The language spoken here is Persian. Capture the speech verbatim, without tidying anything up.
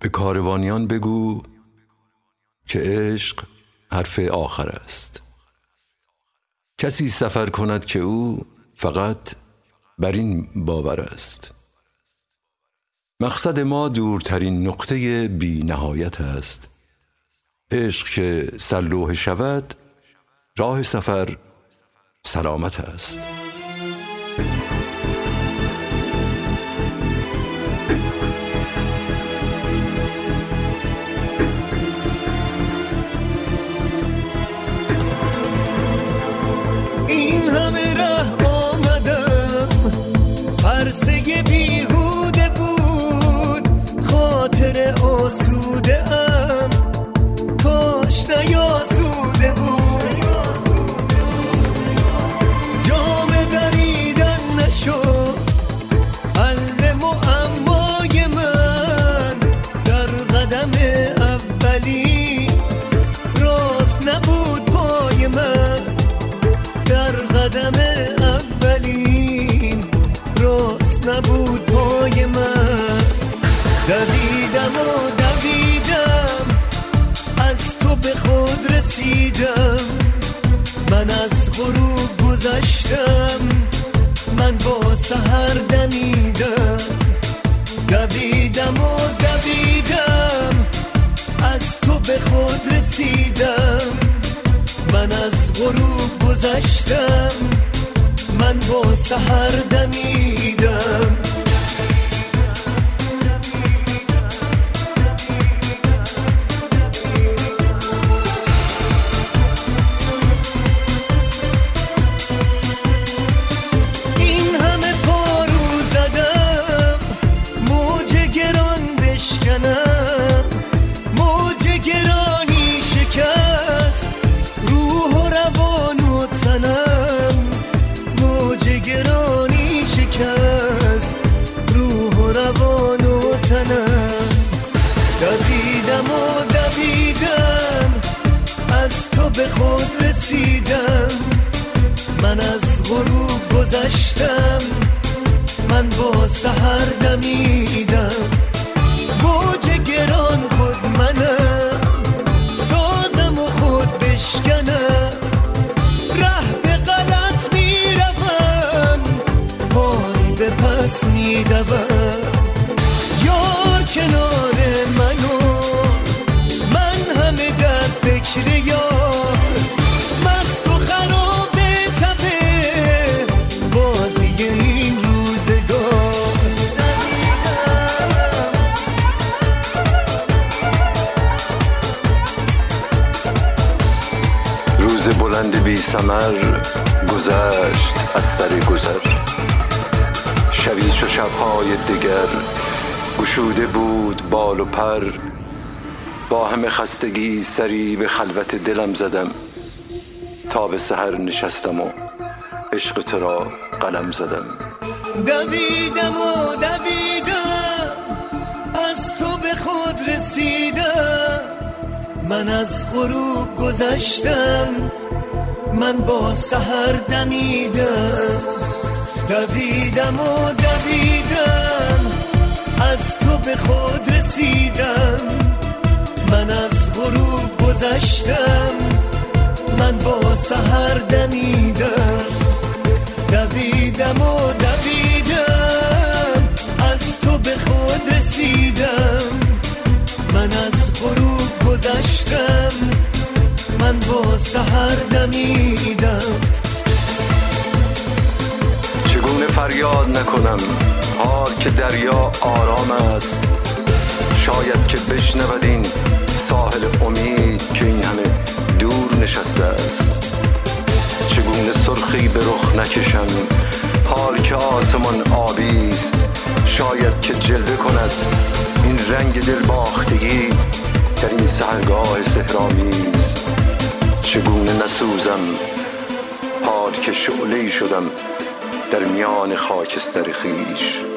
به کاروانیان بگو که عشق حرف آخر است. کسی سفر کند که او فقط بر این باور است. مقصد ما دورترین نقطه بی نهایت است. عشق که سرلوح شود، راه سفر سلامت است. این همه ره آمدم، پرسه بیهوده بود، خاطر آسوده ام کاش نیاسوده بود. جام دریدن نشد حل معمای من، در قدم اولی راست نبود پای من، در قدم اولین راست نبود پای من. دویدم و دویدم از تو به خود رسیدم، من از غروب گذشتم، من با سحر دمیدم. دویدم و دویدم از تو به خود رسیدم، من از غروب گذشتم، من با سحر دمیدم. این همه پارو زدم موج گران بشکنم، موج گرانی شکست روح و روان و تنم، موج گرانی شکست روح و روان و تنم. دویدم و دویدم از تو به خود رسیدم، من از غروب گذشتم، من با سحر دمیدم. موج گران خود منم، سازم و خود بشکنم، ره به غلط میروم، پای به پس میدوم. یار کنار منو، من همه در فکر یار، مست و خراب تپه بازی این روزگار. روز بلند بی ثمر گذشت از سر گذر، شبی چو شبهای دگر گشوده بود بال و پر. با همه خستگی سری به خلوت دلم زدم، تا به سحر نشستم و عشق تو را قلم زدم. دویدم و دویدم از تو به خود رسیدم، من از غروب گذشتم، من با سحر دمیدم. دویدم و دویدم از تو به خود رسیدم، من از غروب گذشتم، من با سحر دمیدم. دویدم و دویدم از تو به خود رسیدم، من از غروب گذشتم، من با سحر دمیدم. چگونه فریاد نکنم حال که دریا آرام است، شاید که بشنود این ساحل امید که این همه دور نشسته است. چگونه سرخی به رخ نکشم حال که آسمان آبی است، شاید که جلوه کند این رنگ دلباختگی در این سحرگاه سحرآمیز. چگونه نسوزم حال که شعله‌ای شدم در میان خاکستر خویش.